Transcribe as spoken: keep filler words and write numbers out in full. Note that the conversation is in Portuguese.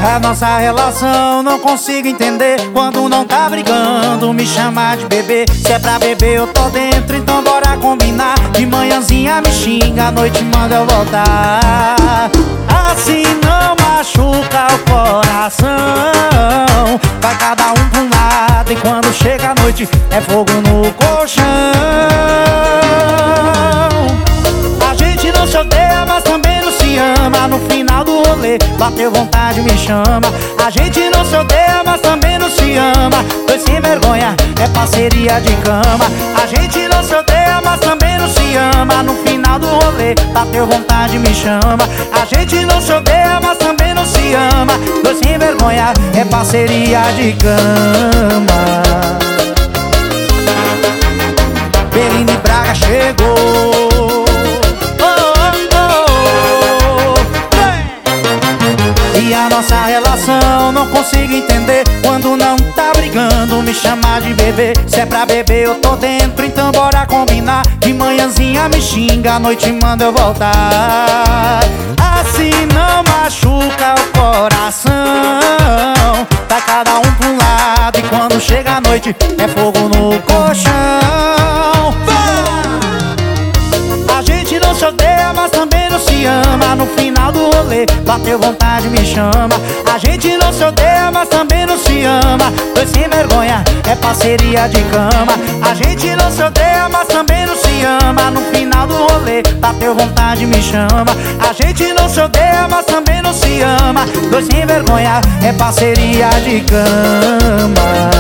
A nossa relação não consigo entender. Quando não tá brigando, me chama de bebê. Se é pra beber eu tô dentro, então bora combinar. De manhãzinha me xinga, à noite manda eu voltar. Assim não machuca o coração. Vai cada um pra um lado e quando chega a noite é fogo no colchão. A gente não se odeia, mas também não se ama. No final do rolê, bateu vontade, me chama. A gente não se odeia, mas também não se ama. Dois sem vergonha, é parceria de cama. A gente não se odeia, mas também não se ama. No final do rolê, bateu vontade, me chama. A gente não se odeia, mas também não se ama. Dois sem vergonha, é parceria de cama. Belinda Braga chegou. E a nossa relação não consigo entender. Quando não tá brigando, me chama de bebê. Se é pra beber eu tô dentro, então bora combinar. De manhãzinha me xinga, à noite manda eu voltar. Assim não machuca o coração. Vai cada um pra um lado e quando chega a noite é fogo no colchão. A gente não se odeia, mas também não se ama. No final do rolê, bateu vontade, me chama. A gente não se odeia, mas também não se ama. Dois sem vergonha, é parceria de cama. A gente não se odeia, mas também não se ama. No final do rolê, bateu vontade, me chama. A gente não se odeia, mas também não se ama. Dois sem vergonha, é parceria de cama.